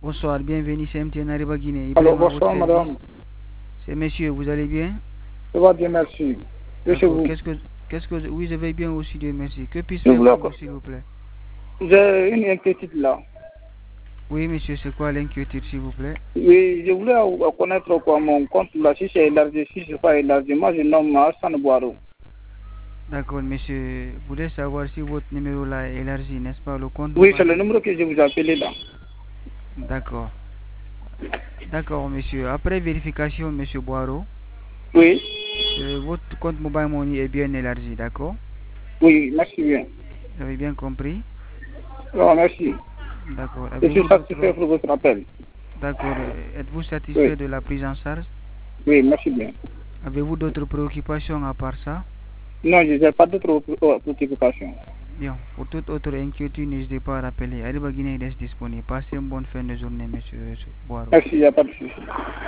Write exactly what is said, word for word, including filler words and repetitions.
Bonsoir, bienvenue, c'est M T N Arriba Guinée. Alors, bonsoir, madame. C'est monsieur, vous allez bien? Ça va bien, merci. Et chez vous? Qu'est-ce que, qu'est-ce que, oui, je vais bien aussi, Dieu merci. Que puis-je faire pour vous, s'il vous plaît? J'ai une inquiétude là. Oui, monsieur, c'est quoi l'inquiétude, s'il vous plaît? Oui, je voulais connaître quoi mon compte là, si c'est élargi, si je ne pas élargi. Moi, je nomme Hassan Boiro. D'accord, monsieur. Vous voulez savoir si votre numéro là est élargi, n'est-ce pas, le compte? Oui, c'est le numéro que je vous ai appelé là. D'accord. D'accord, monsieur. Après vérification, monsieur Boiro. Oui. Euh, votre compte Mobile Money est bien élargi, d'accord? Oui, merci bien. Vous avez bien compris? Oh, merci. D'accord. Je suis satisfait pour votre appel. D'accord. Êtes-vous satisfait oui. de la prise en charge? Oui, merci bien. Avez-vous d'autres préoccupations à part ça? Non, je n'ai pas d'autres préoccupations. Bien. Pour toute autre inquiétude, n'hésitez pas à rappeler. Arriba Guinée reste disponible. Passez une bonne fin de journée, monsieur Boiro. Merci, il n'y a pas de souci.